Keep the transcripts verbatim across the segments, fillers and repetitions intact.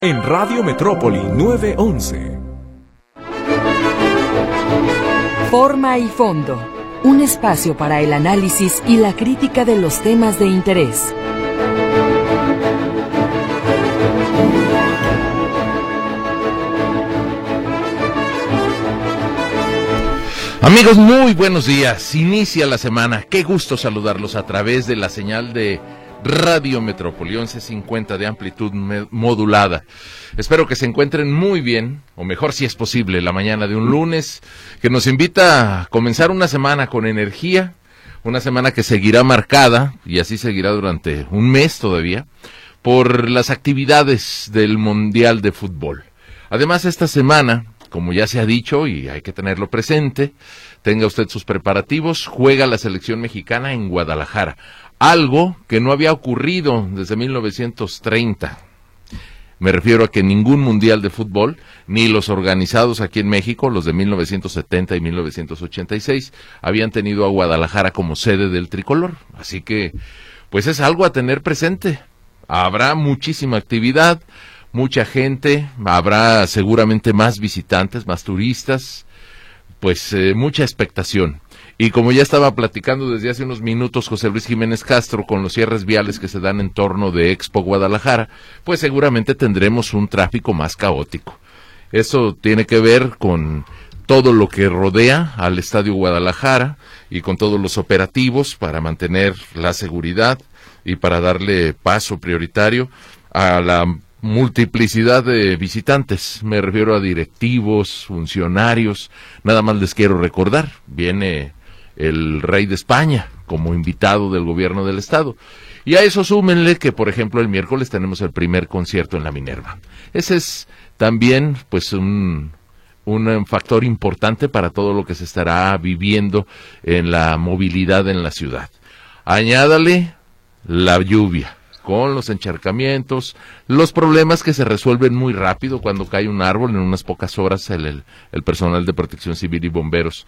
En Radio Metrópoli nueve once. Forma y fondo. Un espacio para el análisis y la crítica de los temas de interés. Amigos, muy buenos días. Inicia la semana. Qué gusto saludarlos a través de la señal de Radio Metrópoli once cincuenta de amplitud modulada. Espero que se encuentren muy bien, o mejor si es posible, la mañana de un lunes, que nos invita a comenzar una semana con energía, una semana que seguirá marcada, y así seguirá durante un mes todavía, por las actividades del Mundial de Fútbol. Además, esta semana, como ya se ha dicho y hay que tenerlo presente, tenga usted sus preparativos, juega la selección mexicana en Guadalajara. Algo que no había ocurrido desde mil novecientos treinta. Me refiero a que ningún mundial de fútbol, ni los organizados aquí en México, los de mil novecientos setenta y mil novecientos ochenta y seis, habían tenido a Guadalajara como sede del tricolor. Así que, pues es algo a tener presente. Habrá muchísima actividad, mucha gente, habrá seguramente más visitantes, más turistas, pues eh, mucha expectación. Y como ya estaba platicando desde hace unos minutos José Luis Jiménez Castro con los cierres viales que se dan en torno de Expo Guadalajara, pues seguramente tendremos un tráfico más caótico. Eso tiene que ver con todo lo que rodea al Estadio Guadalajara y con todos los operativos para mantener la seguridad y para darle paso prioritario a la multiplicidad de visitantes. Me refiero a directivos, funcionarios. Nada más les quiero recordar, viene el rey de España como invitado del gobierno del estado. Y a eso súmenle que, por ejemplo, el miércoles tenemos el primer concierto en la Minerva. Ese es también, pues, un, un factor importante para todo lo que se estará viviendo en la movilidad en la ciudad. Añádale la lluvia, con los encharcamientos, los problemas que se resuelven muy rápido cuando cae un árbol. En unas pocas horas el, el, el personal de protección civil y bomberos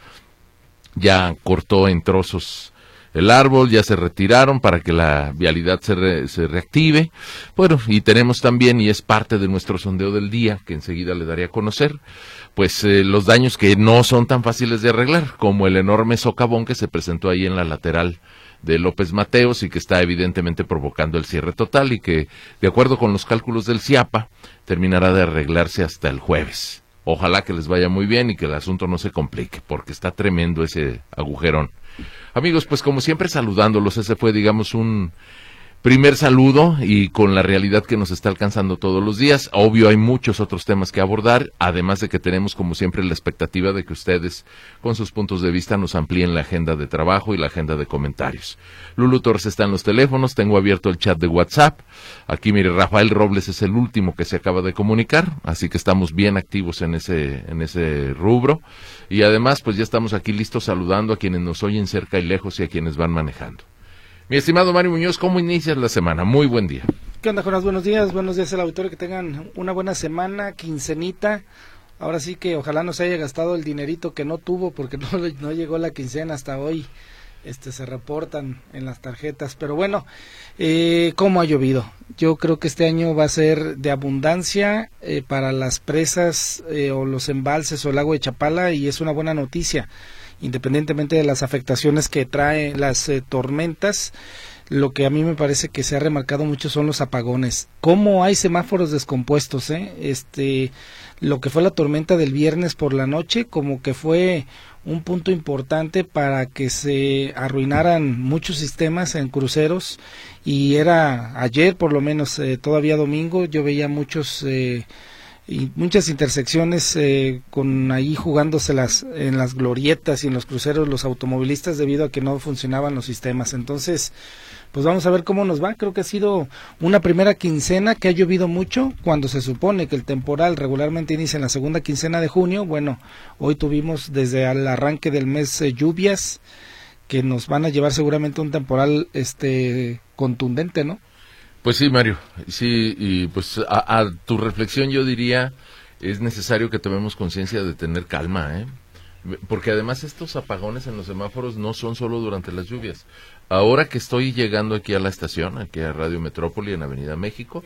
ya cortó en trozos el árbol, ya se retiraron para que la vialidad se, re, se reactive. Bueno, y tenemos también, y es parte de nuestro sondeo del día, que enseguida le daré a conocer, pues eh, los daños que no son tan fáciles de arreglar, como el enorme socavón que se presentó ahí en la lateral de López Mateos y que está evidentemente provocando el cierre total y que, de acuerdo con los cálculos del CIAPA, terminará de arreglarse hasta el jueves. Ojalá que les vaya muy bien y que el asunto no se complique, porque está tremendo ese agujerón. Amigos, pues como siempre saludándolos, ese fue, digamos, un primer saludo y con la realidad que nos está alcanzando todos los días. Obvio, hay muchos otros temas que abordar, además de que tenemos, como siempre, la expectativa de que ustedes, con sus puntos de vista, nos amplíen la agenda de trabajo y la agenda de comentarios. Lulu Torres está en los teléfonos, tengo abierto el chat de WhatsApp. Aquí, mire, Rafael Robles es el último que se acaba de comunicar, así que estamos bien activos en ese, en ese rubro. Y además, pues ya estamos aquí listos saludando a quienes nos oyen cerca y lejos y a quienes van manejando. Mi estimado Mario Muñoz, ¿cómo inicias la semana? Muy buen día. ¿Qué onda, Jonas? Buenos días, buenos días al auditorio, que tengan una buena semana, quincenita. Ahora sí que ojalá no se haya gastado el dinerito que no tuvo, porque no, no llegó la quincena hasta hoy. Este se reportan en las tarjetas, pero bueno, eh, ¿cómo ha llovido? Yo creo que este año va a ser de abundancia eh, para las presas eh, o los embalses o el lago de Chapala, y es una buena noticia. Independientemente de las afectaciones que traen las eh, tormentas, lo que a mí me parece que se ha remarcado mucho son los apagones. ¿Cómo hay semáforos descompuestos? Eh? Este, lo que fue la tormenta del viernes por la noche, como que fue un punto importante para que se arruinaran muchos sistemas en cruceros, y era ayer, por lo menos eh, todavía domingo, yo veía muchos... Eh, y muchas intersecciones eh, con ahí jugándoselas en las glorietas y en los cruceros los automovilistas, debido a que no funcionaban los sistemas. Entonces, pues vamos a ver cómo nos va. Creo que ha sido una primera quincena que ha llovido mucho, cuando se supone que el temporal regularmente inicia en la segunda quincena de junio. Bueno, hoy tuvimos desde el arranque del mes eh, lluvias que nos van a llevar seguramente un temporal este contundente, ¿no? Pues sí, Mario, sí, y pues a, a tu reflexión yo diría, es necesario que tomemos conciencia de tener calma, ¿eh? Porque además estos apagones en los semáforos no son solo durante las lluvias. Ahora que estoy llegando aquí a la estación, aquí a Radio Metrópoli, en Avenida México,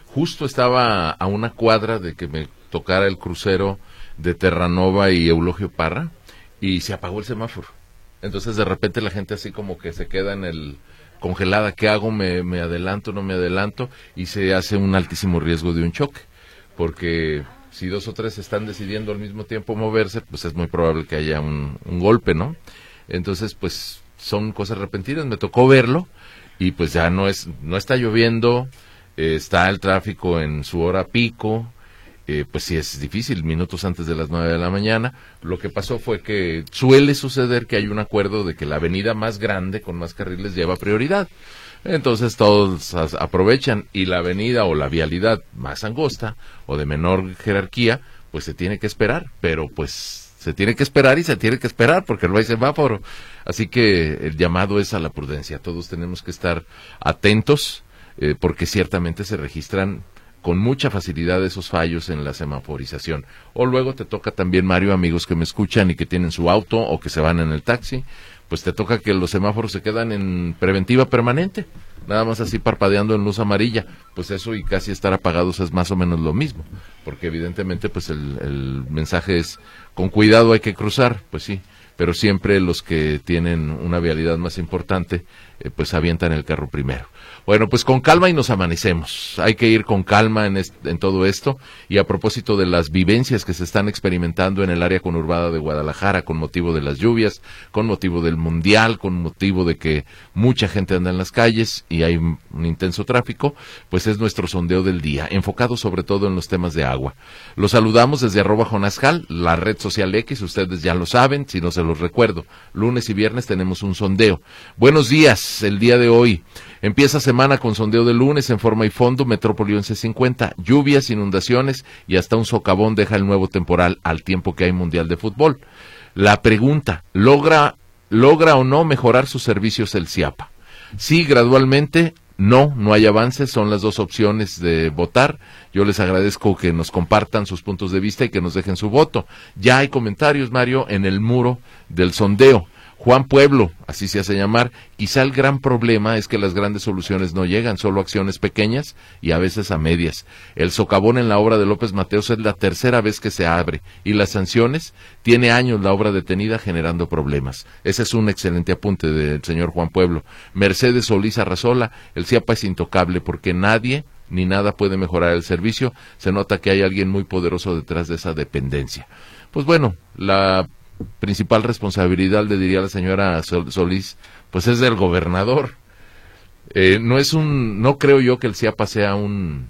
justo estaba a una cuadra de que me tocara el crucero de Terranova y Eulogio Parra, y se apagó el semáforo. Entonces de repente la gente así como que se queda en el congelada, ¿qué hago? ¿Me, me adelanto, no me adelanto? Y se hace un altísimo riesgo de un choque, porque si dos o tres están decidiendo al mismo tiempo moverse, pues es muy probable que haya un, un golpe, ¿no? Entonces, pues son cosas repentinas, me tocó verlo, y pues ya no es, no está lloviendo, eh, está el tráfico en su hora pico. Eh, pues sí es difícil, minutos antes de las nueve de la mañana. Lo que pasó fue que suele suceder que hay un acuerdo de que la avenida más grande, con más carriles, lleva prioridad. Entonces todos as- aprovechan, y la avenida o la vialidad más angosta o de menor jerarquía, pues se tiene que esperar, pero pues se tiene que esperar y se tiene que esperar porque no hay semáforo. Así que el llamado es a la prudencia. Todos tenemos que estar atentos, eh, porque ciertamente se registran con mucha facilidad esos fallos en la semaforización. O luego te toca también, Mario, amigos que me escuchan y que tienen su auto o que se van en el taxi, pues te toca que los semáforos se quedan en preventiva permanente, nada más así parpadeando en luz amarilla. Pues eso y casi estar apagados es más o menos lo mismo, porque evidentemente pues el, el mensaje es, con cuidado hay que cruzar, pues sí, pero siempre los que tienen una vialidad más importante, eh, pues avientan el carro primero. Bueno, pues con calma y nos amanecemos. Hay que ir con calma en, est- en todo esto. Y a propósito de las vivencias que se están experimentando en el área conurbada de Guadalajara con motivo de las lluvias, con motivo del Mundial, con motivo de que mucha gente anda en las calles y hay un, un intenso tráfico, pues es nuestro sondeo del día, enfocado sobre todo en los temas de agua. Los saludamos desde arroba Jonascal, la red social X, ustedes ya lo saben, si no se los recuerdo. Lunes y viernes tenemos un sondeo. Buenos días, el día de hoy. Empieza semana con sondeo de lunes en Forma y Fondo, Metrópoli once cincuenta, lluvias, inundaciones y hasta un socavón deja el nuevo temporal al tiempo que hay Mundial de Fútbol. La pregunta, ¿logra, logra o no mejorar sus servicios el CIAPA? Sí, gradualmente, no, no hay avances, son las dos opciones de votar. Yo les agradezco que nos compartan sus puntos de vista y que nos dejen su voto. Ya hay comentarios, Mario, en el muro del sondeo. Juan Pueblo, así se hace llamar, quizá el gran problema es que las grandes soluciones no llegan, solo acciones pequeñas y a veces a medias. El socavón en la obra de López Mateos es la tercera vez que se abre, y las sanciones, tiene años la obra detenida generando problemas. Ese es un excelente apunte del señor Juan Pueblo. Mercedes Solís Arrazola, el CIAPA es intocable porque nadie ni nada puede mejorar el servicio, se nota que hay alguien muy poderoso detrás de esa dependencia. Pues bueno, la principal responsabilidad, le diría la señora Sol- Solís, pues es del gobernador. Eh, no es un, no creo yo que el CIAPA sea un,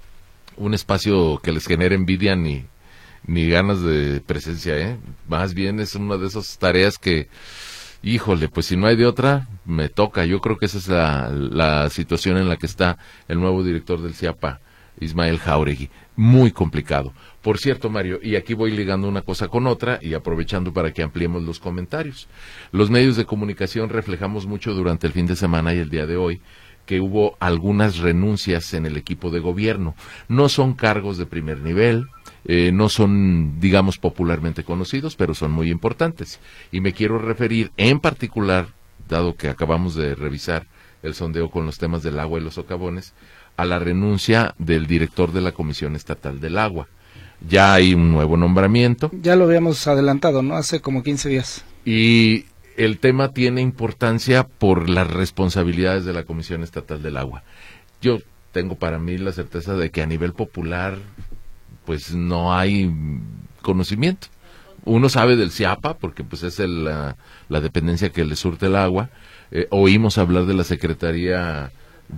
un espacio que les genere envidia ni, ni ganas de presencia, ¿eh? Más bien es una de esas tareas que, híjole, pues si no hay de otra, me toca. Yo creo que esa es la, la situación en la que está el nuevo director del CIAPA, Ismael Jáuregui. Muy complicado. Por cierto, Mario, y aquí voy ligando una cosa con otra y aprovechando para que ampliemos los comentarios. Los medios de comunicación reflejamos mucho durante el fin de semana y el día de hoy que hubo algunas renuncias en el equipo de gobierno. No son cargos de primer nivel, eh, no son, digamos, popularmente conocidos, pero son muy importantes. Y me quiero referir en particular, dado que acabamos de revisar el sondeo con los temas del agua y los socavones, a la renuncia del director de la Comisión Estatal del Agua. Ya hay un nuevo nombramiento. Ya lo habíamos adelantado, ¿no? Hace como quince días. Y el tema tiene importancia por las responsabilidades de la Comisión Estatal del Agua. Yo tengo para mí la certeza de que a nivel popular, pues no hay conocimiento. Uno sabe del CIAPA, porque pues es el, la, la dependencia que le surte el agua. Eh, oímos hablar de la Secretaría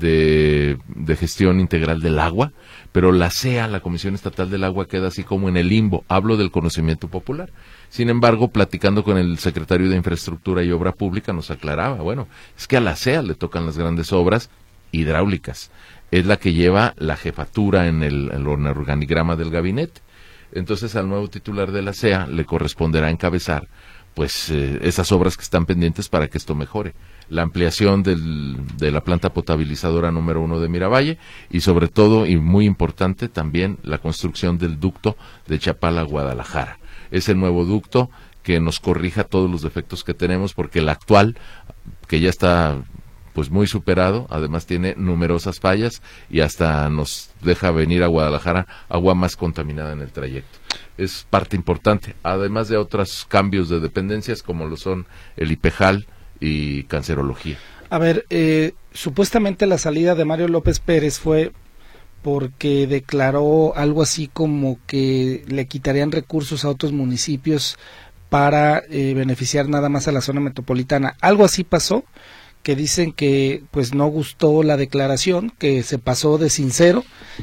de, de Gestión Integral del Agua, pero la C E A, la Comisión Estatal del Agua, queda así como en el limbo. Hablo del conocimiento popular. Sin embargo, platicando con el secretario de Infraestructura y Obra Pública, nos aclaraba, bueno, es que a la C E A le tocan las grandes obras hidráulicas. Es la que lleva la jefatura en el, en el organigrama del gabinete. Entonces, al nuevo titular de la C E A le corresponderá encabezar pues eh, esas obras que están pendientes para que esto mejore. La ampliación del, de la planta potabilizadora número uno de Miravalle y sobre todo, y muy importante también, la construcción del ducto de Chapala a Guadalajara. Es el nuevo ducto que nos corrija todos los defectos que tenemos, porque el actual, que ya está pues muy superado, además tiene numerosas fallas y hasta nos deja venir a Guadalajara agua más contaminada en el trayecto. Es parte importante, además de otros cambios de dependencias como lo son el IPEJAL y cancerología. A ver, eh, supuestamente la salida de Mario López Pérez fue porque declaró algo así como que le quitarían recursos a otros municipios para eh, beneficiar nada más a la zona metropolitana. Algo así pasó, que dicen que pues no gustó la declaración, que se pasó de sincero,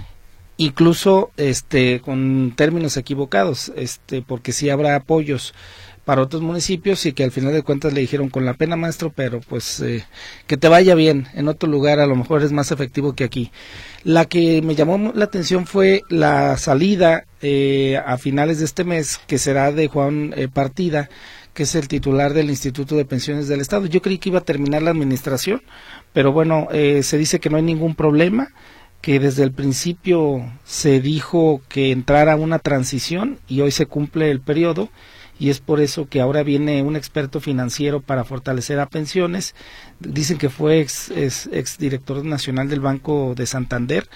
incluso este con términos equivocados, este porque sí habrá apoyos para otros municipios y que al final de cuentas le dijeron con la pena, maestro, pero pues eh, que te vaya bien, en otro lugar a lo mejor es más efectivo que aquí. La que me llamó la atención fue la salida eh, a finales de este mes, que será de Juan eh, Partida, que es el titular del Instituto de Pensiones del Estado. Yo creí que iba a terminar la administración, pero bueno, eh, se dice que no hay ningún problema, que desde el principio se dijo que entrara una transición y hoy se cumple el periodo, y es por eso que ahora viene un experto financiero para fortalecer a pensiones. Dicen que fue ex, ex, ex director nacional del Banco de Santander,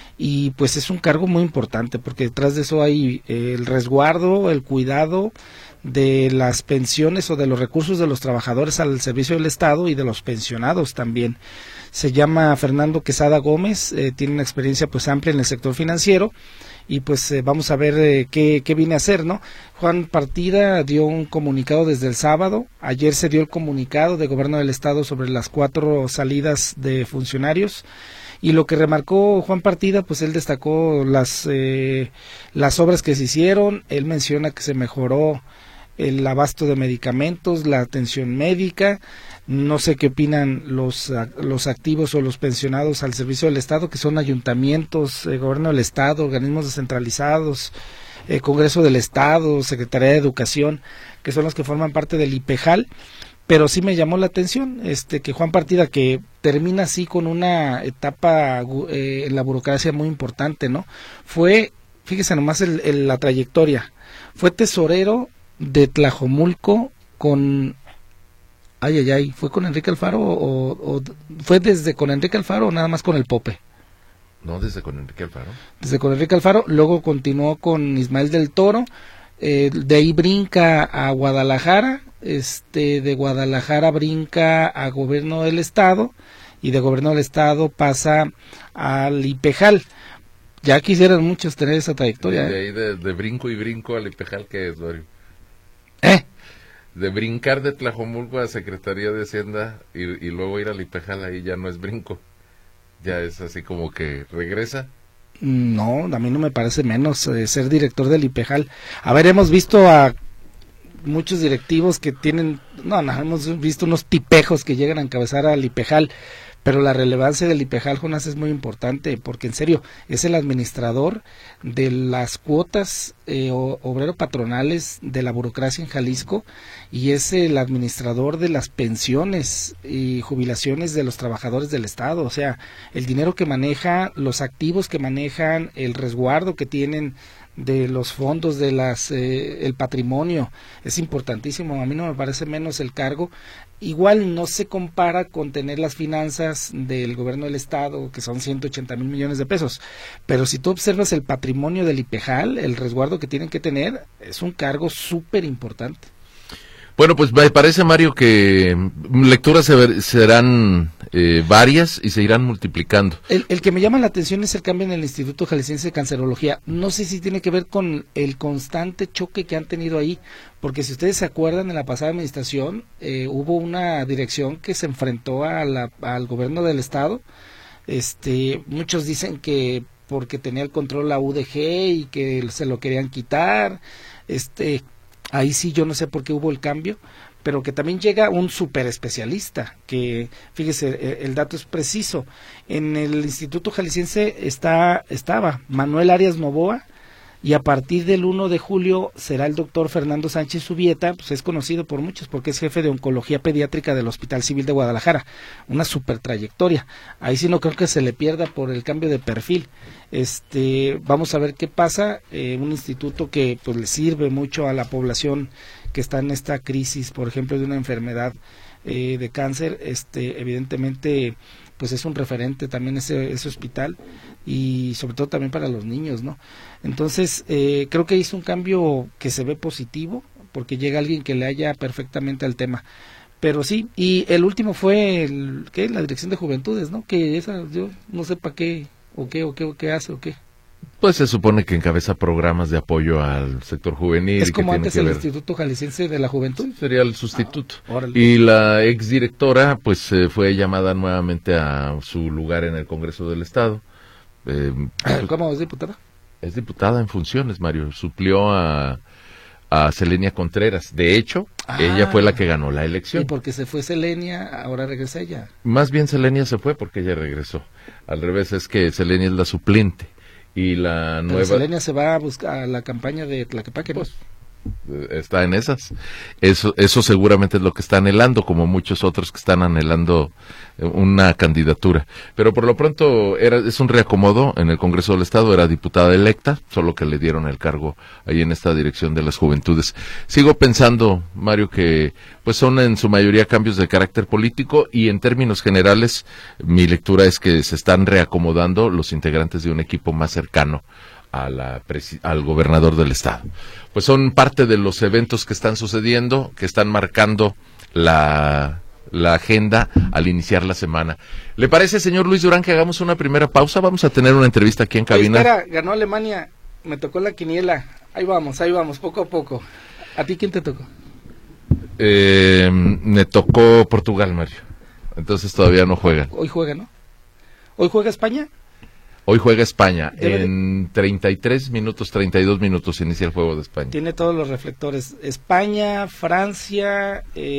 y pues es un cargo muy importante porque detrás de eso hay eh, el resguardo, el cuidado de las pensiones o de los recursos de los trabajadores al servicio del Estado y de los pensionados también. Se llama Fernando Quesada Gómez, eh, tiene una experiencia pues amplia en el sector financiero, y pues eh, vamos a ver eh, qué, qué viene a hacer, ¿no? Juan Partida dio un comunicado desde el sábado, ayer se dio el comunicado de Gobierno del Estado sobre las cuatro salidas de funcionarios, y lo que remarcó Juan Partida, pues él destacó las, eh, las obras que se hicieron. Él menciona que se mejoró el abasto de medicamentos, la atención médica. No sé qué opinan los, los activos o los pensionados al servicio del Estado, que son ayuntamientos, eh, Gobierno del Estado, organismos descentralizados, eh, Congreso del Estado, Secretaría de Educación, que son los que forman parte del IPEJAL. Pero sí me llamó la atención este que Juan Partida, que termina así con una etapa eh, en la burocracia muy importante, ¿no? Fue, fíjese nomás el, el, la trayectoria, fue tesorero de Tlajomulco con... Ay, ay, ay, ¿fue con Enrique Alfaro o, o fue desde con Enrique Alfaro o nada más con el Pope? No, desde con Enrique Alfaro. Desde con Enrique Alfaro, luego continuó con Ismael del Toro, eh, de ahí brinca a Guadalajara, este de Guadalajara brinca a Gobierno del Estado, y de Gobierno del Estado pasa al IPEJAL. Ya quisieran muchos tener esa trayectoria. De ahí de, de brinco y brinco al IPEJAL, ¿qué es, Dorio? ¿Eh? De brincar de Tlajomulco a Secretaría de Hacienda y, y luego ir al IPEJAL, ahí ya no es brinco, ya es así como que regresa. No, a mí no me parece menos eh, ser director del IPEJAL. A ver, hemos visto a muchos directivos que tienen, no, no, hemos visto unos tipejos que llegan a encabezar al IPEJAL, pero la relevancia del IPEJAL, Jonás, es muy importante, porque en serio, es el administrador de las cuotas eh, obrero-patronales de la burocracia en Jalisco, y es el administrador de las pensiones y jubilaciones de los trabajadores del Estado. O sea, el dinero que maneja, los activos que manejan, el resguardo que tienen de los fondos, de las eh, el patrimonio, es importantísimo. A mí no me parece menos el cargo. Igual no se compara con tener las finanzas del Gobierno del Estado, que son ciento ochenta mil millones de pesos, pero si tú observas el patrimonio del IPEJAL, el resguardo que tienen que tener, es un cargo súper importante. Bueno, pues me parece, Mario, que lecturas se ver, serán eh, varias y se irán multiplicando. El, el que me llama la atención es el cambio en el Instituto Jalisciense de Cancerología. No sé si tiene que ver con el constante choque que han tenido ahí, porque si ustedes se acuerdan, en la pasada administración eh, hubo una dirección que se enfrentó a la, al gobierno del Estado. Este, muchos dicen que porque tenía el control la U D G y que se lo querían quitar. Este... Ahí sí yo no sé por qué hubo el cambio, pero que también llega un super especialista, que fíjese, el dato es preciso. En el Instituto Jalisciense está, estaba Manuel Arias Novoa, y a partir del uno de julio será el doctor Fernando Sánchez Subieta, pues es conocido por muchos porque es jefe de oncología pediátrica del Hospital Civil de Guadalajara, una super trayectoria. Ahí sí no creo que se le pierda por el cambio de perfil. Este, vamos a ver qué pasa, eh, un instituto que pues le sirve mucho a la población que está en esta crisis, por ejemplo, de una enfermedad eh, de cáncer, este, evidentemente, pues es un referente también ese, ese hospital, y sobre todo también para los niños, ¿no? Entonces, eh, creo que hizo un cambio que se ve positivo, porque llega alguien que le haya perfectamente al tema. Pero sí, y el último fue el, ¿qué? La Dirección de Juventudes, ¿no? Que esa, yo no sé para qué, o qué, o qué, o qué hace, o qué. Pues se supone que encabeza programas de apoyo al sector juvenil. Es como que antes tiene que el ver... Instituto Jalisciense de la Juventud. Sí, sería el sustituto. Ah, órale. Y la exdirectora, pues eh, fue llamada nuevamente a su lugar en el Congreso del Estado. Eh, ¿Cómo es diputada? Es diputada en funciones, Mario. Suplió a, a Selenia Contreras. De hecho, ah, ella fue la que ganó la elección. Y porque se fue Selenia, ahora regresa ella. Más bien Selenia se fue porque ella regresó. Al revés, es que Selenia es la suplente. Y la Pero nueva... Selenia se va a buscar a la campaña de Tlaquepaque, ¿no? Pues, está en esas. Eso, eso seguramente es lo que está anhelando, como muchos otros que están anhelando una candidatura. Pero por lo pronto era, es un reacomodo en el Congreso del Estado, era diputada electa, solo que le dieron el cargo ahí en esta Dirección de las Juventudes. Sigo pensando, Mario, que pues son en su mayoría cambios de carácter político, y en términos generales mi lectura es que se están reacomodando los integrantes de un equipo más cercano a la al gobernador del estado. Pues son parte de los eventos que están sucediendo, que están marcando la, la agenda al iniciar la semana. ¿Le parece, señor Luis Durán, que hagamos una primera pausa? Vamos a tener una entrevista aquí en cabina. Oye, espera, ganó Alemania, me tocó la quiniela. Ahí vamos, ahí vamos, poco a poco. ¿A ti quién te tocó? Eh, me tocó Portugal, Mario. Entonces todavía no juegan. Hoy juega, ¿no? ¿Hoy juega España? Hoy juega España. Debe en de... treinta y tres minutos, treinta y dos minutos inicia el juego de España. Tiene todos los reflectores. España, Francia,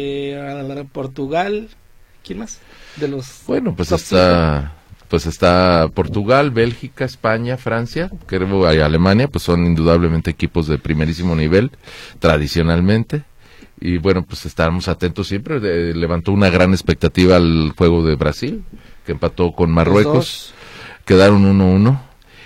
eh, Portugal. ¿Quién más? De los. Bueno, pues está, pues está Portugal, Bélgica, España, Francia, creo, y Alemania, pues son indudablemente equipos de primerísimo nivel, tradicionalmente. Y bueno, pues estaremos atentos siempre. De, levantó una gran expectativa al juego de Brasil, que empató con Marruecos. Quedaron uno uno.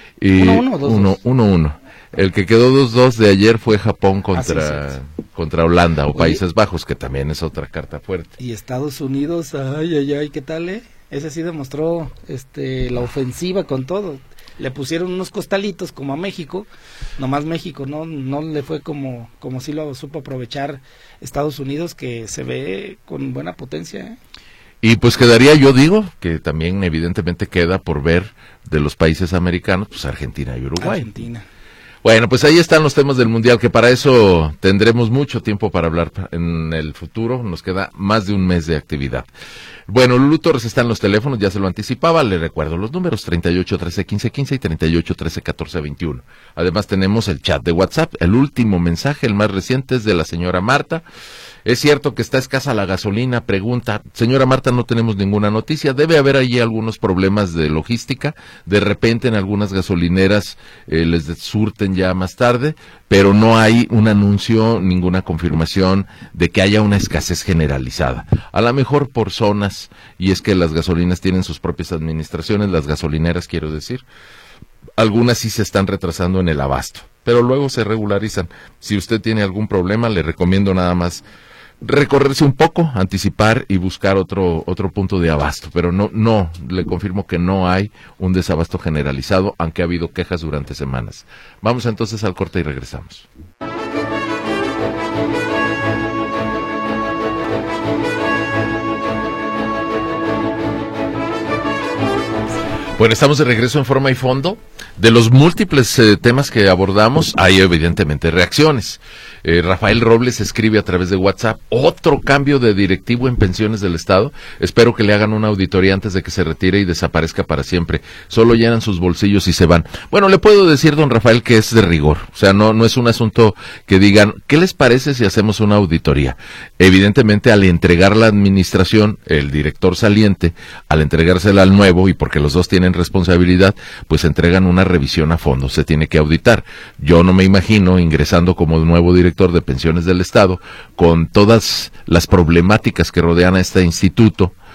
Y uno uno. El que quedó dos dos de ayer fue Japón contra, ah, sí, sí, sí. contra Holanda o Oye, Países Bajos, que también es otra carta fuerte. Y Estados Unidos, ay, ay, ay, ¿qué tal, eh? Ese sí demostró este, la ofensiva con todo. Le pusieron unos costalitos como a México, nomás México no no le fue como como sí lo supo aprovechar Estados Unidos, que se ve con buena potencia, ¿eh? Y pues quedaría, yo digo, que también evidentemente queda por ver de los países americanos, pues Argentina y Uruguay. Argentina. Bueno, pues ahí están los temas del Mundial, que para eso tendremos mucho tiempo para hablar en el futuro. Nos queda más de un mes de actividad. Bueno, Lulú Torres está en los teléfonos, ya se lo anticipaba, le recuerdo los números treinta y ocho, trece, quince, quince y treinta y ocho, trece, catorce, veintiuno. Además tenemos el chat de WhatsApp, el último mensaje, el más reciente, es de la señora Marta. Es cierto que está escasa la gasolina, pregunta, señora Marta, no tenemos ninguna noticia, debe haber allí algunos problemas de logística, de repente en algunas gasolineras eh, les surten ya más tarde, pero no hay un anuncio, ninguna confirmación de que haya una escasez generalizada. A lo mejor por zonas, y es que las gasolinas tienen sus propias administraciones, las gasolineras quiero decir, algunas sí se están retrasando en el abasto, pero luego se regularizan. Si usted tiene algún problema, le recomiendo nada más recorrerse un poco, anticipar y buscar otro otro punto de abasto, pero no, no, le confirmo que no hay un desabasto generalizado, aunque ha habido quejas durante semanas. Vamos entonces al corte y regresamos. Bueno, estamos de regreso en Forma y Fondo. De los múltiples eh, temas que abordamos, hay evidentemente reacciones. Eh, Rafael Robles escribe a través de WhatsApp, otro cambio de directivo en pensiones del Estado. Espero que le hagan una auditoría antes de que se retire y desaparezca para siempre. Solo llenan sus bolsillos y se van. Bueno, le puedo decir, don Rafael, que es de rigor. O sea, no, no es un asunto que digan, ¿qué les parece si hacemos una auditoría? Evidentemente, al entregar la administración, el director saliente, al entregársela al nuevo, y porque los dos tienen responsabilidad, pues entregan una revisión a fondo, se tiene que auditar. Yo no me imagino ingresando como nuevo director de pensiones del Estado, con todas las problemáticas que rodean a este instituto,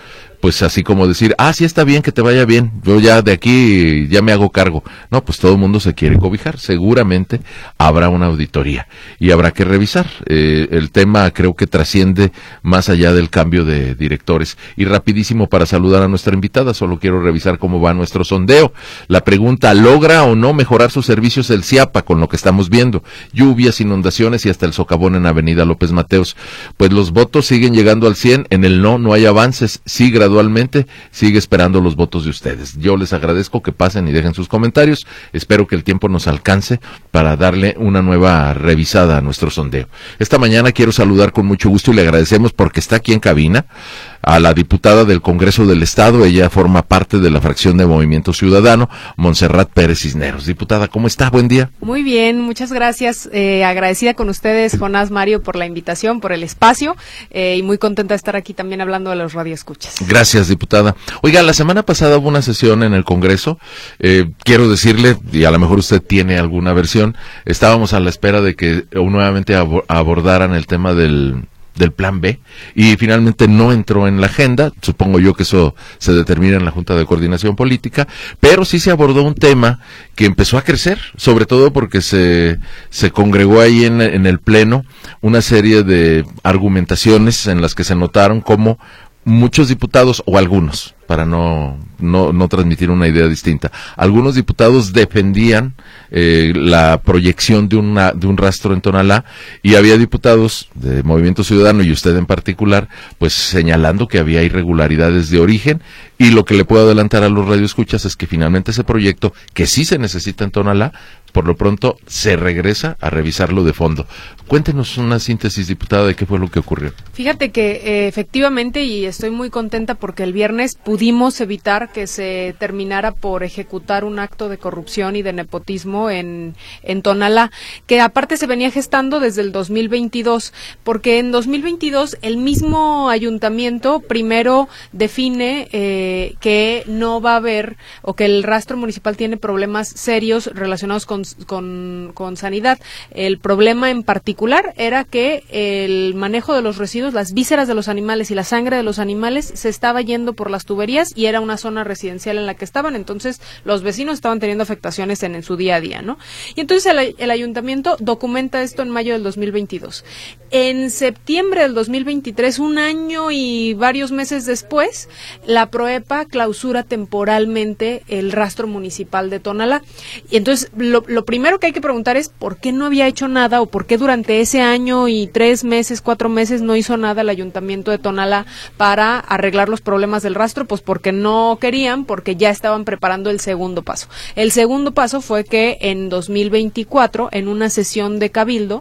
pues así como decir, ah, sí está bien, que te vaya bien, yo ya de aquí ya me hago cargo. No, pues todo el mundo se quiere cobijar, seguramente habrá una auditoría y habrá que revisar. Eh, el tema creo que trasciende más allá del cambio de directores. Y rapidísimo para saludar a nuestra invitada, solo quiero revisar cómo va nuestro sondeo. La pregunta, ¿logra o no mejorar sus servicios el CIAPA con lo que estamos viendo? Lluvias, inundaciones y hasta el socavón en Avenida López Mateos. Pues los votos siguen llegando al cien, en el no no hay avances, sí gradualmente, sigue esperando los votos de ustedes. Yo les agradezco que pasen y dejen sus comentarios, espero que el tiempo nos alcance para darle una nueva revisada a nuestro sondeo. Esta mañana quiero saludar con mucho gusto y le agradecemos porque está aquí en cabina a la diputada del Congreso del Estado, ella forma parte de la fracción de Movimiento Ciudadano, Montserrat Pérez Cisneros. Diputada, ¿cómo está? Buen día. Muy bien, muchas gracias, eh, agradecida con ustedes, Jonás, Mario, por la invitación, por el espacio, eh, y muy contenta de estar aquí también hablando de los radioescuchas. Gracias, diputada. Oiga, la semana pasada hubo una sesión en el Congreso, eh, quiero decirle, y a lo mejor usted tiene alguna versión, estábamos a la espera de que nuevamente ab- abordaran el tema del... del plan B, y finalmente no entró en la agenda, supongo yo que eso se determina en la Junta de Coordinación Política, pero sí se abordó un tema que empezó a crecer, sobre todo porque se, se congregó ahí en, en el Pleno una serie de argumentaciones en las que se notaron como muchos diputados, o algunos, para no, no, no transmitir una idea distinta, algunos diputados defendían eh, la proyección de, una, de un rastro en Tonalá, y había diputados de Movimiento Ciudadano, y usted en particular, pues señalando que había irregularidades de origen, y lo que le puedo adelantar a los radioescuchas es que finalmente ese proyecto, que sí se necesita en Tonalá, por lo pronto se regresa a revisarlo de fondo. Cuéntenos una síntesis, diputada, de qué fue lo que ocurrió. Fíjate que eh, efectivamente, y estoy muy contenta porque el viernes pudimos evitar que se terminara por ejecutar un acto de corrupción y de nepotismo en, en Tonalá, que aparte se venía gestando desde el dos mil veintidós, porque en dos mil veintidós el mismo ayuntamiento primero define eh, que no va a haber, o que el rastro municipal tiene problemas serios relacionados con, con, con sanidad. El problema en particular era que el manejo de los residuos, las vísceras de los animales y la sangre de los animales se estaba yendo por las tuberías, y era una zona residencial en la que estaban, entonces los vecinos estaban teniendo afectaciones en, en su día a día, ¿no? Y entonces el, el ayuntamiento documenta esto en mayo del dos mil veintidós. En septiembre del dos mil veintitrés, un año y varios meses después, la PROEPA clausura temporalmente el rastro municipal de Tonalá. Y entonces lo, lo primero que hay que preguntar es ¿por qué no había hecho nada, o por qué durante ese año y tres meses, cuatro meses no hizo nada el ayuntamiento de Tonalá para arreglar los problemas del rastro? Pues porque no querían, porque ya estaban preparando el segundo paso. El segundo paso fue que en dos mil veinticuatro, en una sesión de cabildo,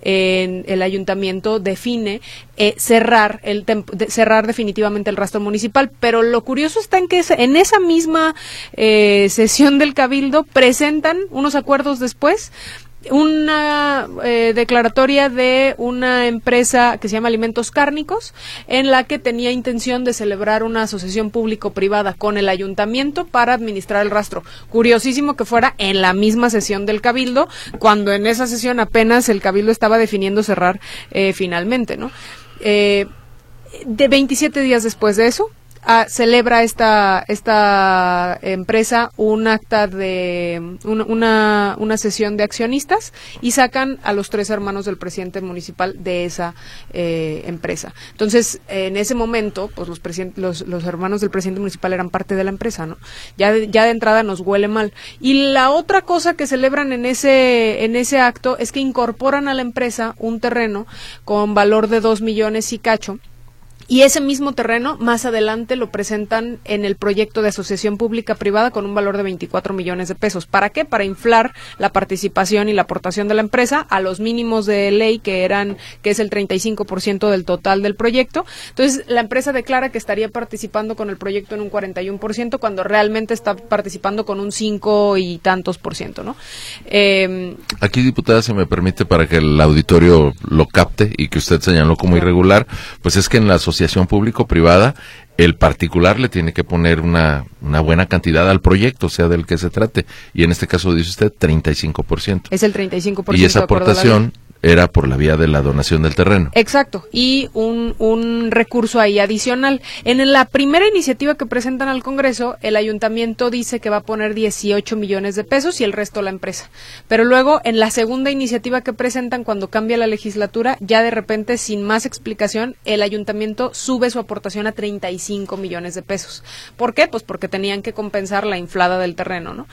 eh, el ayuntamiento define eh, cerrar el de, cerrar definitivamente el rastro municipal, pero lo curioso está en que en esa misma eh, sesión del cabildo presentan unos acuerdos después una eh, declaratoria de una empresa que se llama Alimentos Cárnicos, en la que tenía intención de celebrar una asociación público-privada con el ayuntamiento para administrar el rastro. Curiosísimo que fuera en la misma sesión del cabildo, cuando en esa sesión apenas el cabildo estaba definiendo cerrar eh, finalmente, ¿no? Eh, de veintisiete días después de eso, Ah, celebra esta esta empresa un acta de un, una una sesión de accionistas, y sacan a los tres hermanos del presidente municipal de esa eh, empresa. Entonces, eh, en ese momento, pues los, los los hermanos del presidente municipal eran parte de la empresa, ¿no? Ya de, ya de entrada nos huele mal. Y la otra cosa que celebran en ese en ese acto es que incorporan a la empresa un terreno con valor de dos millones y cacho. Y ese mismo terreno, más adelante, lo presentan en el proyecto de asociación pública-privada con un valor de veinticuatro millones de pesos. ¿Para qué? Para inflar la participación y la aportación de la empresa a los mínimos de ley, que eran que es el treinta y cinco por ciento del total del proyecto. Entonces, la empresa declara que estaría participando con el proyecto en un cuarenta y uno por ciento, cuando realmente está participando con un cinco y tantos por ciento, ¿no? Eh, Aquí, diputada, si me permite, para que el auditorio lo capte y que usted señaló como irregular, pues es que en la asociación público-privada, el particular le tiene que poner una, una buena cantidad al proyecto, sea del que se trate, y en este caso dice usted treinta y cinco por ciento. Es el treinta y cinco por ciento. Y esa aportación era por la vía de la donación del terreno. Exacto, y un, un recurso ahí adicional. En la primera iniciativa que presentan al Congreso, el ayuntamiento dice que va a poner dieciocho millones de pesos y el resto la empresa. Pero luego, en la segunda iniciativa que presentan, cuando cambia la legislatura, ya de repente, sin más explicación, el ayuntamiento sube su aportación a treinta y cinco millones de pesos. ¿Por qué? Pues porque tenían que compensar la inflada del terreno, ¿no?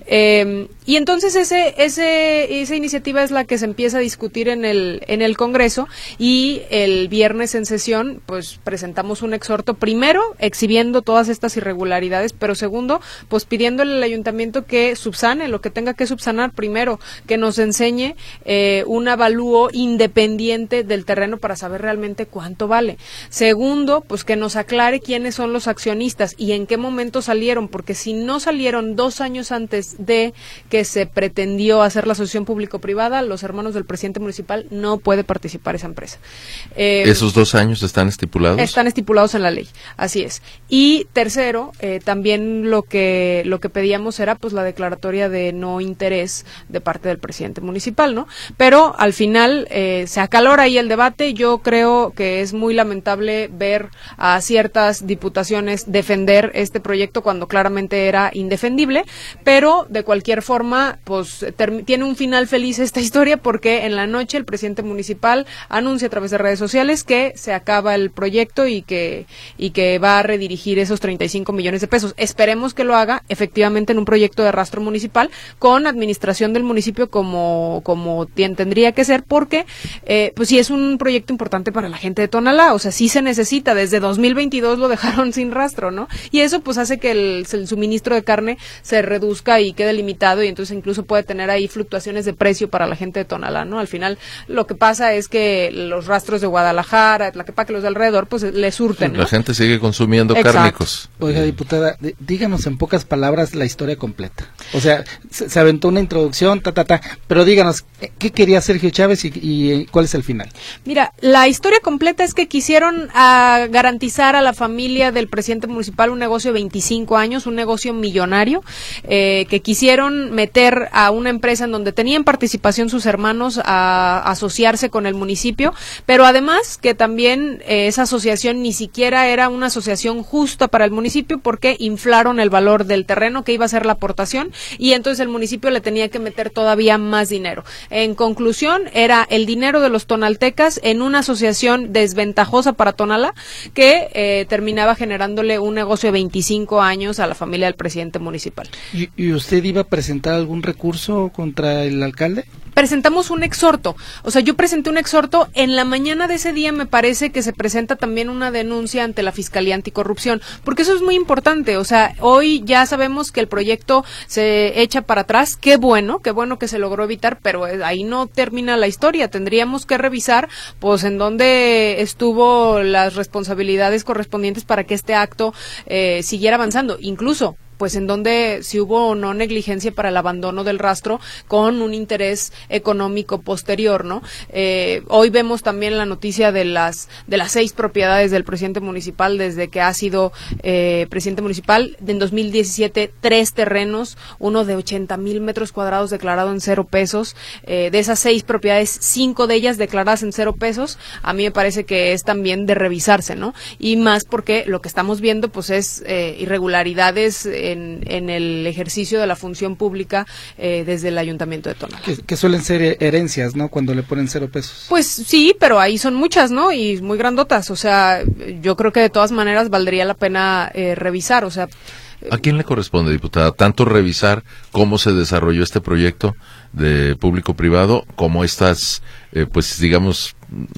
Eh, y entonces ese, ese, esa iniciativa es la que se empieza a discutir en el en el Congreso, y el viernes en sesión pues presentamos un exhorto, primero exhibiendo todas estas irregularidades, pero segundo pues pidiéndole al ayuntamiento que subsane lo que tenga que subsanar, primero que nos enseñe eh, un avalúo independiente del terreno para saber realmente cuánto vale, segundo pues que nos aclare quiénes son los accionistas y en qué momento salieron, porque si no salieron dos años antes de que se pretendió hacer la asociación público-privada, los hermanos del presidente municipal no puede participar esa empresa. Eh, ¿Esos dos años están estipulados? Están estipulados en la ley, así es. Y tercero, eh, también lo que lo que pedíamos era pues la declaratoria de no interés de parte del presidente municipal, ¿no? Pero al final eh, se acalora ahí el debate. Yo creo que es muy lamentable ver a ciertas diputaciones defender este proyecto cuando claramente era indefendible, pero de cualquier forma pues tiene un final feliz esta historia, porque en la noche el presidente municipal anuncia a través de redes sociales que se acaba el proyecto y que y que va a redirigir esos treinta y cinco millones de pesos. Esperemos que lo haga efectivamente en un proyecto de rastro municipal con administración del municipio como como tendría que ser, porque eh, pues sí es un proyecto importante para la gente de Tonalá, o sea, sí se necesita. Desde dos mil veintidós lo dejaron sin rastro, ¿no? Y eso pues hace que el, el suministro de carne se reduzca y quede limitado, y entonces incluso puede tener ahí fluctuaciones de precio para la gente de Tonalá, ¿no? Al final lo que pasa es que los rastros de Guadalajara, Tlaquepaque, los de alrededor, pues le surten, ¿no? La gente sigue consumiendo Exacto. cárnicos. Oiga, diputada, díganos en pocas palabras la historia completa. O sea, se, se aventó una introducción, ta, ta, ta, pero díganos, ¿qué quería Sergio Chávez y, y cuál es el final? Mira, la historia completa es que quisieron a, garantizar a la familia del presidente municipal un negocio de veinticinco años, un negocio millonario, eh, que quisieron meter a una empresa en donde tenían participación sus hermanos a, a asociarse con el municipio, pero además que también eh, esa asociación ni siquiera era una asociación justa para el municipio, porque inflaron el valor del terreno que iba a ser la aportación, y entonces el municipio le tenía que meter todavía más dinero. En conclusión, era el dinero de los tonaltecas en una asociación desventajosa para Tonalá, que eh, terminaba generándole un negocio de veinticinco años a la familia del presidente municipal. ¿Y, y usted iba a presentar algún recurso contra el alcalde? Presentamos un exhorto, o sea, yo presenté un exhorto, en la mañana de ese día me parece que se presenta también una denuncia ante la Fiscalía Anticorrupción, porque eso es muy importante, o sea, hoy ya sabemos que el proyecto se echa para atrás, qué bueno, qué bueno que se logró evitar, pero ahí no termina la historia, tendríamos que revisar, pues, en dónde estuvo las responsabilidades correspondientes para que este acto eh, siguiera avanzando, incluso pues en donde si hubo o no negligencia para el abandono del rastro con un interés económico posterior, ¿no? Eh, hoy vemos también la noticia de las de las seis propiedades del presidente municipal desde que ha sido eh, presidente municipal. En dos mil diecisiete, tres terrenos, uno de ochenta mil metros cuadrados declarado en cero pesos. Eh, de esas seis propiedades, cinco de ellas declaradas en cero pesos. A mí me parece que es también de revisarse, ¿no? Y más porque lo que estamos viendo, pues, es eh, irregularidades eh, En, en el ejercicio de la función pública eh, desde el Ayuntamiento de Tonalá. Que, que suelen ser herencias, ¿no? Cuando le ponen cero pesos. Pues sí, pero ahí son muchas, ¿no? Y muy grandotas, o sea, yo creo que de todas maneras valdría la pena eh, revisar, o sea... ¿A quién le corresponde, diputada, tanto revisar cómo se desarrolló este proyecto de público-privado como estas, eh, pues, digamos,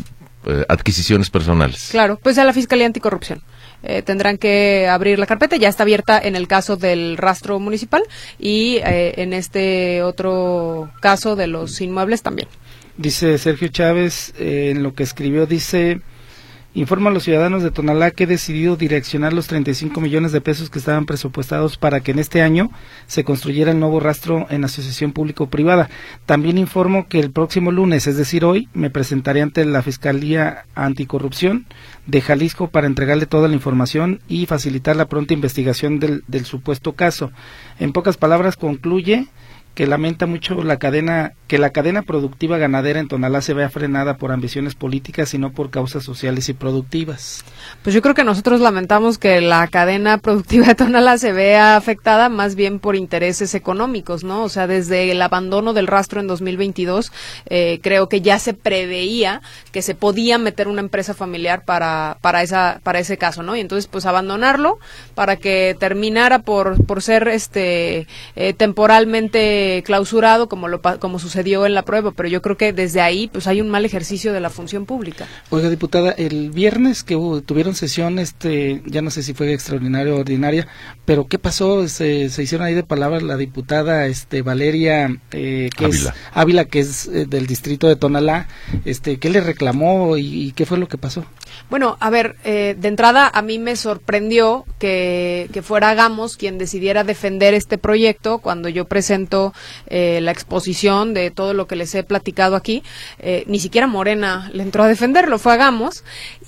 eh, adquisiciones personales? Claro, pues a la Fiscalía Anticorrupción. Eh, tendrán que abrir la carpeta, ya está abierta en el caso del rastro municipal y eh, en este otro caso de los inmuebles también. Dice Sergio Chávez, eh, en lo que escribió, dice: informa a los ciudadanos de Tonalá que he decidido direccionar los treinta y cinco millones de pesos que estaban presupuestados para que en este año se construyera el nuevo rastro en asociación público-privada. También informo que el próximo lunes, es decir hoy, me presentaré ante la Fiscalía Anticorrupción de Jalisco para entregarle toda la información y facilitar la pronta investigación del, del supuesto caso. En pocas palabras, concluye que lamenta mucho la cadena, que la cadena productiva ganadera en Tonalá se vea frenada por ambiciones políticas y no por causas sociales y productivas. Pues yo creo que nosotros lamentamos que la cadena productiva de Tonalá se vea afectada más bien por intereses económicos, ¿no? O sea, desde el abandono del rastro en dos mil veintidós, eh, creo que ya se preveía que se podía meter una empresa familiar para para esa para ese caso, ¿no? Y entonces, pues abandonarlo para que terminara por por ser este eh, temporalmente clausurado como lo como sucedió en la prueba, pero yo creo que desde ahí pues hay un mal ejercicio de la función pública. Oiga, diputada, el viernes que hubo, tuvieron sesión, este, ya no sé si fue extraordinaria o ordinaria, pero ¿qué pasó? Se, se hicieron ahí de palabras la diputada este Valeria eh, que Ávila. es Ávila, que es eh, del distrito de Tonalá, este, ¿qué le reclamó y, y qué fue lo que pasó? Bueno, a ver, eh, de entrada a mí me sorprendió que, que fuera Gamos quien decidiera defender este proyecto cuando yo presento eh, la exposición de todo lo que les he platicado aquí. Eh, ni siquiera Morena le entró a defenderlo, fue a Gamos.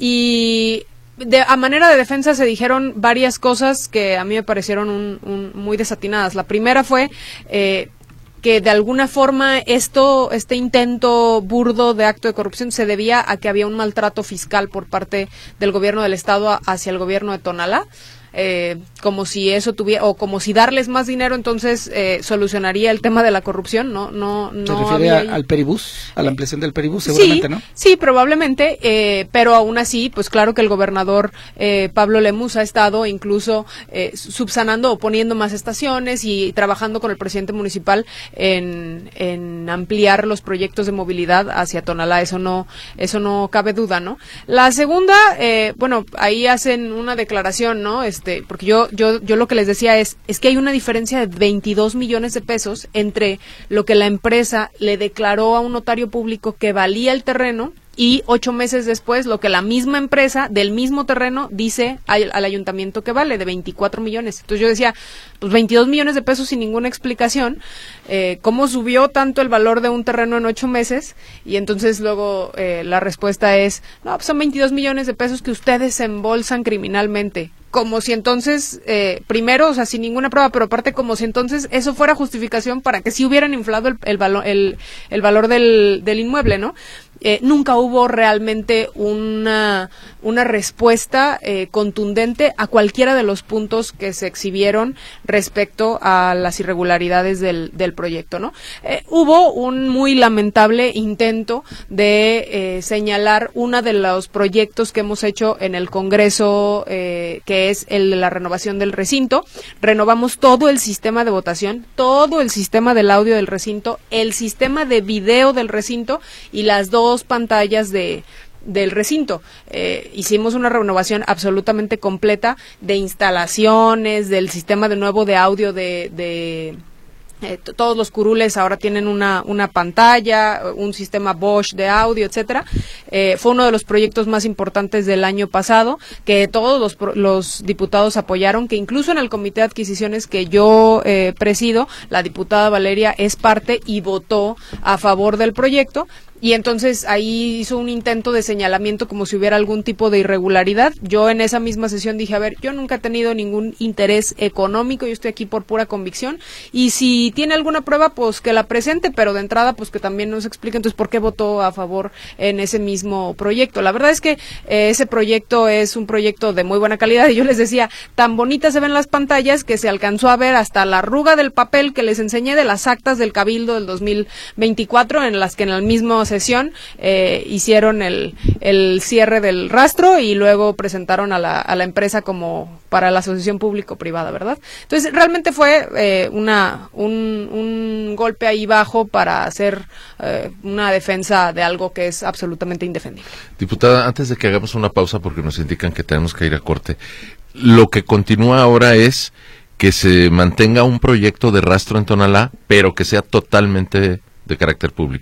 Y de, a manera de defensa se dijeron varias cosas que a mí me parecieron un, un, muy desatinadas. La primera fue Eh, que de alguna forma esto, este intento burdo de acto de corrupción se debía a que había un maltrato fiscal por parte del gobierno del estado hacia el gobierno de Tonalá. Eh, como si eso tuviera, o como si darles más dinero entonces eh, solucionaría el tema de la corrupción, no, no, no. ¿Se refiere a, al Peribús, a la ampliación del Peribús, seguramente, sí, no? Sí, probablemente, eh, pero aún así, pues claro que el gobernador eh, Pablo Lemus ha estado incluso eh, subsanando o poniendo más estaciones y trabajando con el presidente municipal en, en ampliar los proyectos de movilidad hacia Tonalá, eso no, eso no cabe duda, ¿no? La segunda, eh, bueno, ahí hacen una declaración, ¿no? Este, porque yo, yo, yo lo que les decía es, es que hay una diferencia de veintidós millones de pesos entre lo que la empresa le declaró a un notario público que valía el terreno y ocho meses después lo que la misma empresa del mismo terreno dice al, al ayuntamiento que vale, de veinticuatro millones. Entonces yo decía, pues veintidós millones de pesos sin ninguna explicación, eh, ¿cómo subió tanto el valor de un terreno en ocho meses? Y entonces luego eh, la respuesta es, no, pues son veintidós millones de pesos que ustedes embolsan criminalmente. Como si entonces, eh, primero, o sea, sin ninguna prueba, pero aparte como si entonces eso fuera justificación para que sí hubieran inflado el, el, valo, el, el valor del, del inmueble, ¿no? Eh, nunca hubo realmente una, una respuesta eh, contundente a cualquiera de los puntos que se exhibieron respecto a las irregularidades del, del proyecto, ¿no? Eh, hubo un muy lamentable intento de eh, señalar uno de los proyectos que hemos hecho en el Congreso, eh, que es el de la renovación del recinto. Renovamos todo el sistema de votación, todo el sistema del audio del recinto, el sistema de video del recinto y las dos pantallas de del recinto. Eh, hicimos una renovación absolutamente completa de instalaciones, del sistema de nuevo de audio de, de Eh, todos los curules ahora tienen una, una pantalla, un sistema Bosch de audio, etcétera. Eh, fue uno de los proyectos más importantes del año pasado, que todos los, los diputados apoyaron, que incluso en el comité de adquisiciones que yo eh, presido, la diputada Valeria es parte y votó a favor del proyecto. Y entonces ahí hizo un intento de señalamiento como si hubiera algún tipo de irregularidad. Yo en esa misma sesión dije, a ver, yo nunca he tenido ningún interés económico, yo estoy aquí por pura convicción, y si tiene alguna prueba, pues que la presente, pero de entrada, pues que también nos explique entonces por qué votó a favor en ese mismo proyecto. La verdad es que eh, ese proyecto es un proyecto de muy buena calidad, y yo les decía, tan bonitas se ven las pantallas que se alcanzó a ver hasta la arruga del papel que les enseñé de las actas del Cabildo del dos mil veinticuatro, en las que en el mismo sesión eh, hicieron el, el cierre del rastro y luego presentaron a la, a la empresa como para la asociación público-privada, ¿verdad? Entonces realmente fue eh, una un, un golpe ahí bajo para hacer eh, una defensa de algo que es absolutamente indefendible. Diputada, antes de que hagamos una pausa porque nos indican que tenemos que ir a corte, lo que continúa ahora es que se mantenga un proyecto de rastro en Tonalá, pero que sea totalmente de carácter público.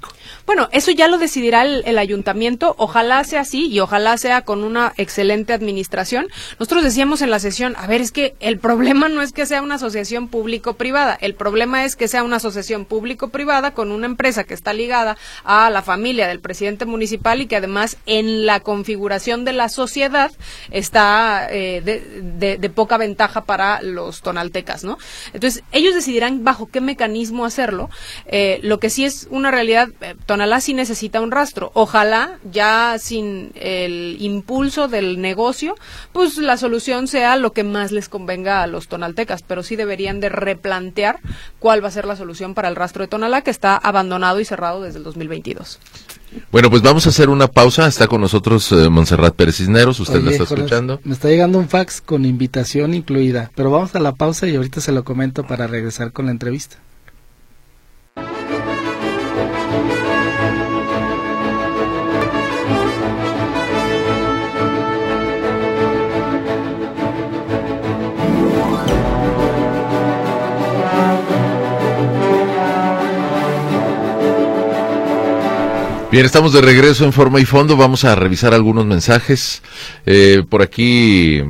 Bueno, eso ya lo decidirá el, el ayuntamiento, ojalá sea así y ojalá sea con una excelente administración. Nosotros decíamos en la sesión, a ver, es que el problema no es que sea una asociación público-privada, el problema es que sea una asociación público-privada con una empresa que está ligada a la familia del presidente municipal y que además en la configuración de la sociedad está eh, de, de, de poca ventaja para los tonaltecas, ¿no? Entonces, ellos decidirán bajo qué mecanismo hacerlo. Eh, lo que sí es una realidad, eh, Tonalá sí necesita un rastro. Ojalá, ya sin el impulso del negocio, pues la solución sea lo que más les convenga a los tonaltecas, pero sí deberían de replantear cuál va a ser la solución para el rastro de Tonalá, que está abandonado y cerrado desde el dos mil veintidós. Bueno, pues vamos a hacer una pausa. Está con nosotros eh, Montserrat Pérez Cisneros. Usted Oye, la está Jonas, escuchando. Me está llegando un fax con invitación incluida, pero vamos a la pausa y ahorita se lo comento para regresar con la entrevista. Bien, estamos de regreso en Forma y Fondo. Vamos a revisar algunos mensajes. Eh, por aquí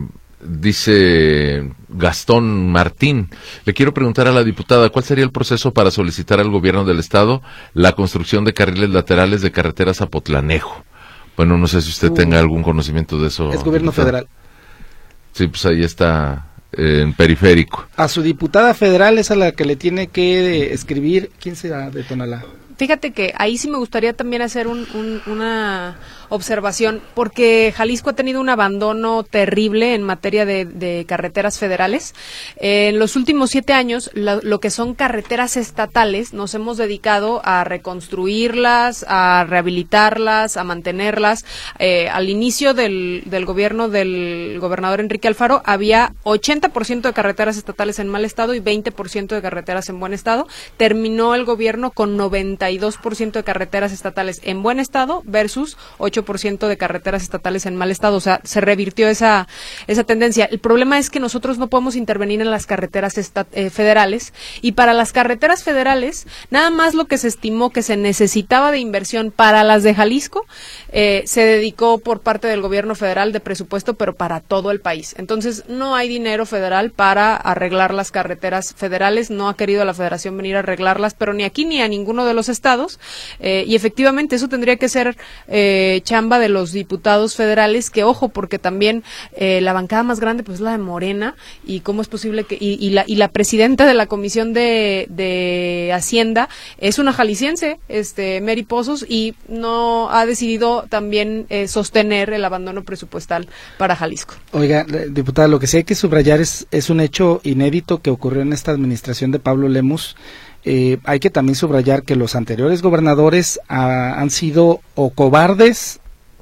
dice Gastón Martín. Le quiero preguntar a la diputada, ¿cuál sería el proceso para solicitar al gobierno del estado la construcción de carriles laterales de carreteras a Potlanejo? Bueno, no sé si usted uh, tenga algún conocimiento de eso. Es gobierno diputada. Federal. Sí, pues ahí está. En periférico. A su diputada federal es a la que le tiene que escribir. ¿Quién será de Tonalá? Fíjate que ahí sí me gustaría también hacer un, un, una observación, porque Jalisco ha tenido un abandono terrible en materia de, de carreteras federales. Eh, en los últimos siete años, lo, lo que son carreteras estatales, nos hemos dedicado a reconstruirlas, a rehabilitarlas, a mantenerlas. Eh, al inicio del, del gobierno del gobernador Enrique Alfaro, había ochenta por ciento de carreteras estatales en mal estado y veinte por ciento de carreteras en buen estado. Terminó el gobierno con noventa y dos por ciento de carreteras estatales en buen estado versus ocho por ciento de carreteras estatales en mal estado. O sea, se revirtió esa esa tendencia. El problema es que nosotros no podemos intervenir en las carreteras esta, eh, federales, y para las carreteras federales, nada más lo que se estimó que se necesitaba de inversión para las de Jalisco, eh, se dedicó por parte del gobierno federal de presupuesto, pero para todo el país. Entonces, no hay dinero federal para arreglar las carreteras federales, no ha querido la federación venir a arreglarlas, pero ni aquí ni a ninguno de los estados, eh, y efectivamente eso tendría que ser eh, chamba de los diputados federales, que ojo, porque también eh, la bancada más grande pues es la de Morena, y cómo es posible que, y, y, la, y la presidenta de la Comisión de, de Hacienda es una jalisciense, este, Mary Pozos, y no ha decidido también eh, sostener el abandono presupuestal para Jalisco. Oiga, diputada, lo que sí hay que subrayar es, es un hecho inédito que ocurrió en esta administración de Pablo Lemus. Eh, hay que también subrayar que los anteriores gobernadores ah, han sido o cobardes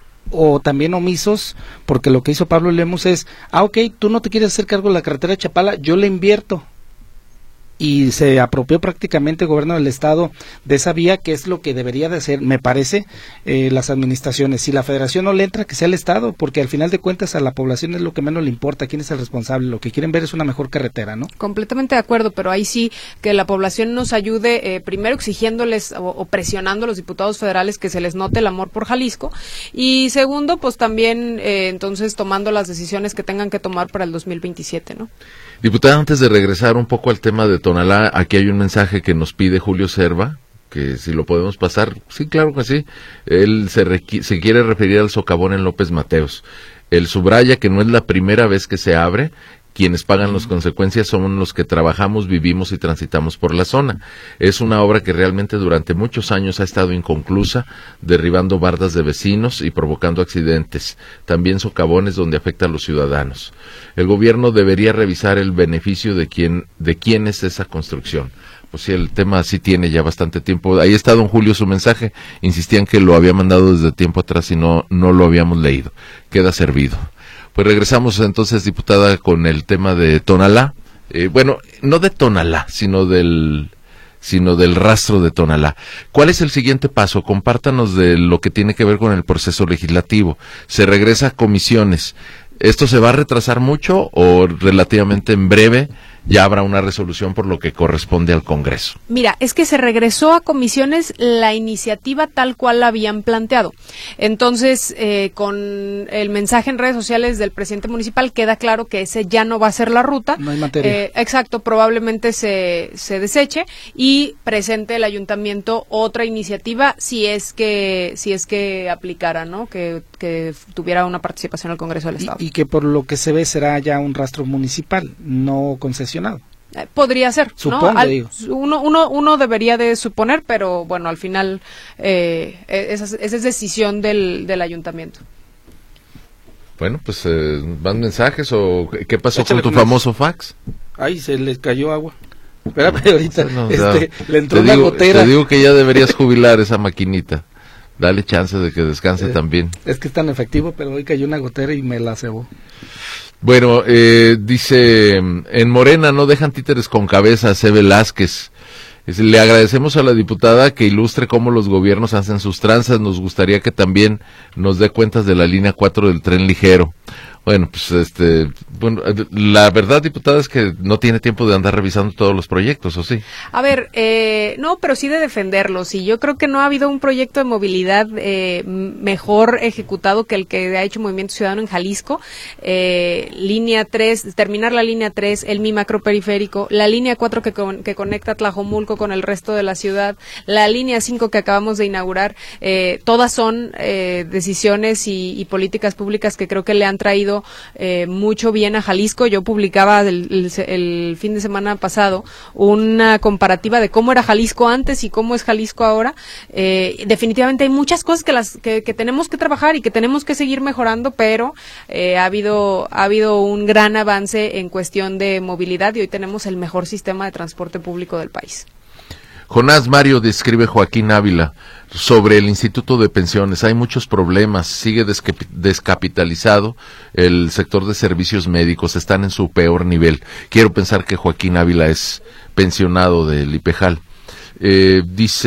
o también omisos, porque lo que hizo Pablo Lemus es, ah, ok, tú no te quieres hacer cargo de la carretera de Chapala, yo le invierto. Y se apropió prácticamente el gobierno del estado de esa vía, que es lo que debería de hacer, me parece, eh, las administraciones. Si la federación no le entra, que sea el estado, porque al final de cuentas a la población es lo que menos le importa, quién es el responsable, lo que quieren ver es una mejor carretera, ¿no? Completamente de acuerdo, pero ahí sí que la población nos ayude, eh, primero exigiéndoles o, o presionando a los diputados federales que se les note el amor por Jalisco, y segundo, pues también eh, entonces tomando las decisiones que tengan que tomar para el dos mil veintisiete, ¿no? Diputada, antes de regresar un poco al tema de Tonalá, aquí hay un mensaje que nos pide Julio Serva, que si lo podemos pasar. Sí, claro que sí. Él se, requ- se quiere referir al socavón en López Mateos. Él subraya que no es la primera vez que se abre. Quienes pagan las consecuencias son los que trabajamos, vivimos y transitamos por la zona. Es una obra que realmente durante muchos años ha estado inconclusa, derribando bardas de vecinos y provocando accidentes, también socavones donde afecta a los ciudadanos. El gobierno debería revisar el beneficio de quién, de quién es esa construcción. Pues sí, el tema sí tiene ya bastante tiempo. Ahí está don Julio su mensaje. Insistían que lo había mandado desde tiempo atrás y no, no lo habíamos leído. Queda servido. Pues regresamos entonces, diputada, con el tema de Tonalá. Eh, bueno, no de Tonalá, sino del sino del rastro de Tonalá. ¿Cuál es el siguiente paso? Compártanos de lo que tiene que ver con el proceso legislativo. Se regresa a comisiones. ¿Esto se va a retrasar mucho o relativamente en breve ya habrá una resolución por lo que corresponde al Congreso. Mira, es que se regresó a comisiones la iniciativa tal cual la habían planteado. Entonces, eh, con el mensaje en redes sociales del presidente municipal queda claro que ese ya no va a ser la ruta. No hay materia. Eh, exacto, probablemente se, se deseche y presente el ayuntamiento otra iniciativa si es que si es que aplicara, ¿no? Que, que tuviera una participación en el Congreso del Estado. Y, y que por lo que se ve será ya un rastro municipal, no concesionado. Eh, podría ser, Supongo, ¿no? Al, digo. Uno, uno, uno debería de suponer, pero bueno, al final eh, esa, esa es decisión del, del ayuntamiento. Bueno, pues, eh, ¿van mensajes o qué pasó Échale con tu con famoso fax? Ay, se les cayó agua. Espérame, ahorita No, o sea, este, le entró te una digo, gotera. Te digo que ya deberías jubilar esa maquinita. Dale chance de que descanse Eh, también. Es que es tan efectivo, pero hoy cayó una gotera y me la cebó. Bueno, eh, dice, en Morena no dejan títeres con cabeza, C. Velázquez. Es, le agradecemos a la diputada que ilustre cómo los gobiernos hacen sus tranzas. Nos gustaría que también nos dé cuentas de la línea cuatro del tren ligero. Bueno, pues este, bueno, la verdad, diputada, es que no tiene tiempo de andar revisando todos los proyectos, ¿o sí? A ver, eh, no, pero sí de defenderlos. Y yo creo que no ha habido un proyecto de movilidad eh, mejor ejecutado que el que ha hecho Movimiento Ciudadano en Jalisco. Eh, línea tres, terminar la línea tres, el mi macroperiférico, la línea cuatro que, con, que conecta Tlajomulco con el resto de la ciudad, la línea cinco que acabamos de inaugurar. Eh, todas son eh, decisiones y, y políticas públicas que creo que le han traído Eh, mucho bien a Jalisco. Yo publicaba el, el, el fin de semana pasado una comparativa de cómo era Jalisco antes y cómo es Jalisco ahora. Eh, definitivamente hay muchas cosas que las que, que tenemos que trabajar y que tenemos que seguir mejorando, pero eh, ha habido ha habido un gran avance en cuestión de movilidad y hoy tenemos el mejor sistema de transporte público del país. Jonás Mario, describe Joaquín Ávila sobre el Instituto de Pensiones. Hay muchos problemas, sigue descapitalizado el sector de servicios médicos, están en su peor nivel. Quiero pensar que Joaquín Ávila es pensionado del IPEJAL. Eh,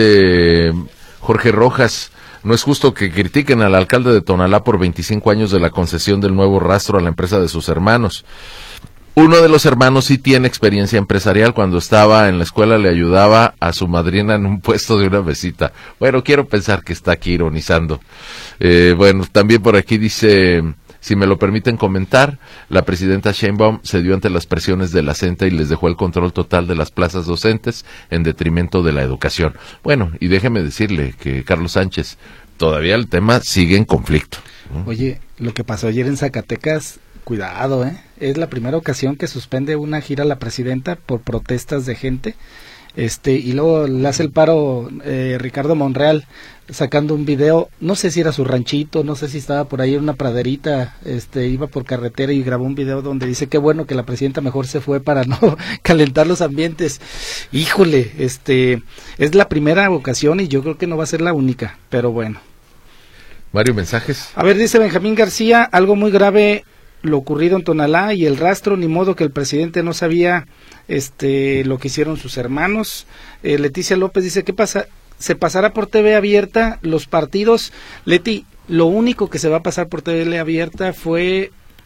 dice Jorge Rojas, no es justo que critiquen al alcalde de Tonalá por veinticinco años de la concesión del nuevo rastro a la empresa de sus hermanos. Uno de los hermanos sí tiene experiencia empresarial. Cuando estaba en la escuela le ayudaba a su madrina en un puesto de una mesita. Bueno, quiero pensar que está aquí ironizando. Eh, bueno, también por aquí dice, si me lo permiten comentar, la presidenta Sheinbaum se dio ante las presiones de la CENTE y les dejó el control total de las plazas docentes en detrimento de la educación. Bueno, y déjeme decirle que Carlos Sánchez, todavía el tema sigue en conflicto, ¿no? Oye, lo que pasó ayer en Zacatecas, cuidado, ¿eh? Es la primera ocasión que suspende una gira a la presidenta por protestas de gente, este, y luego le hace el paro eh, Ricardo Monreal sacando un video, no sé si era su ranchito, no sé si estaba por ahí en una praderita, este, iba por carretera y grabó un video donde dice qué bueno que la presidenta mejor se fue para no calentar los ambientes. Híjole, este, es la primera ocasión y yo creo que no va a ser la única, pero bueno. Varios mensajes. A ver, dice Benjamín García, algo muy grave lo ocurrido en Tonalá y el rastro, ni modo que el presidente no sabía este lo que hicieron sus hermanos. eh, Leticia López dice, ¿qué pasa? ¿Se pasará por T V abierta los partidos? Leti, lo único que se va a pasar por T V abierta fue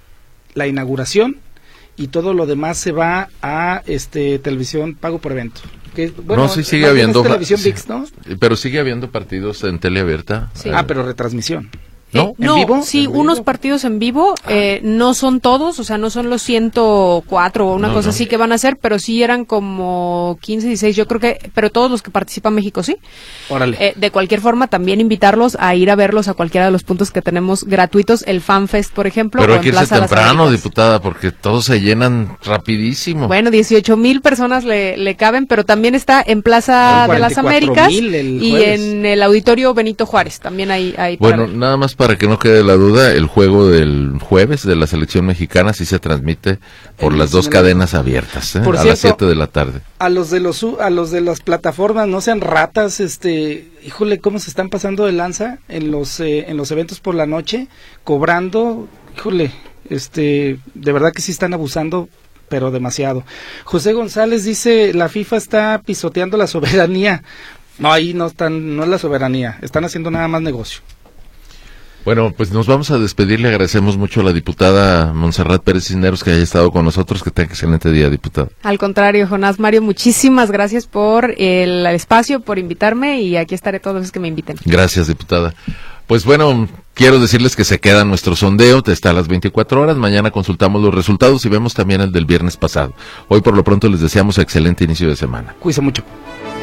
la inauguración y todo lo demás se va a este televisión pago por evento. Que, bueno, no, sí sigue habiendo, televisión sí, ViX, ¿no? Pero sigue habiendo partidos en tele abierta. Sí. Eh, Ah, pero retransmisión. ¿No? ¿En no, vivo? sí, ¿En vivo? unos partidos en vivo, eh, no son todos, o sea, no son los ciento cuatro o una No, cosa no. así que van a hacer, pero sí eran como quince, dieciséis, yo creo que, pero todos los que participan México sí. Órale. Eh, de cualquier forma, también invitarlos a ir a verlos a cualquiera de los puntos que tenemos gratuitos, el FanFest, por ejemplo. Pero o hay que en irse Plaza de las temprano, Américas. diputada, porque todos se llenan rapidísimo. Bueno, dieciocho mil personas le, le caben, pero también está en Plaza Son de las cuarenta y cuatro Américas mil el y jueves. en el Auditorio Benito Juárez, también hay, hay para Bueno, ver. nada más para que no quede la duda, el juego del jueves de la selección mexicana sí se transmite por El las dos nacional. cadenas abiertas, ¿eh? Por a cierto, las siete de la tarde. A los de los a los de las plataformas, no sean ratas, este, híjole, cómo se están pasando de lanza en los eh, en los eventos por la noche, cobrando, híjole, este, de verdad que sí están abusando, pero demasiado. José González dice, la FIFA está pisoteando la soberanía. No, ahí no están, no es la soberanía, están haciendo nada más negocio. Bueno, pues nos vamos a despedir. Le agradecemos mucho a la diputada Montserrat Pérez Cisneros que haya estado con nosotros. Que tenga excelente día, diputada. Al contrario, Jonás Mario, muchísimas gracias por el espacio, por invitarme, y aquí estaré todas las veces que me inviten. Gracias, diputada. Pues bueno, quiero decirles que se queda nuestro sondeo, está a las veinticuatro horas, mañana consultamos los resultados y vemos también el del viernes pasado. Hoy por lo pronto les deseamos excelente inicio de semana. Cuídense mucho.